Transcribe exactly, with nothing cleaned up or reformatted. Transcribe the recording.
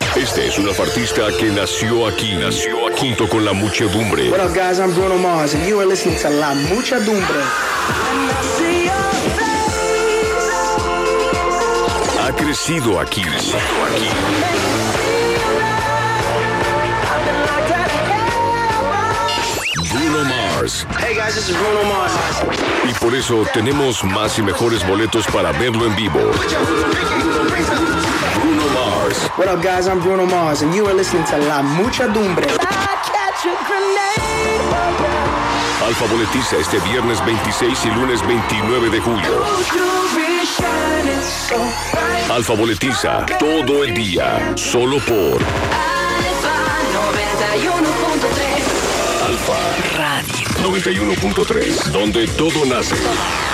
Este es un artista que nació aquí, nació aquí, junto con la muchedumbre. What up, guys? I'm Bruno Mars, and you are listening to La Muchedumbre. Ha crecido aquí, crecido aquí. Bruno Mars. Hey guys, this is Bruno Mars. Y por eso tenemos más y mejores boletos para verlo en vivo. Bruno Mars. What up, guys? I'm Bruno Mars, and you are listening to La Muchedumbre. Alfa boletiza este viernes veintiséis y lunes veintinueve de julio. Alfa boletiza todo el día, solo por Alfa Radio noventa y uno punto tres, donde todo nace.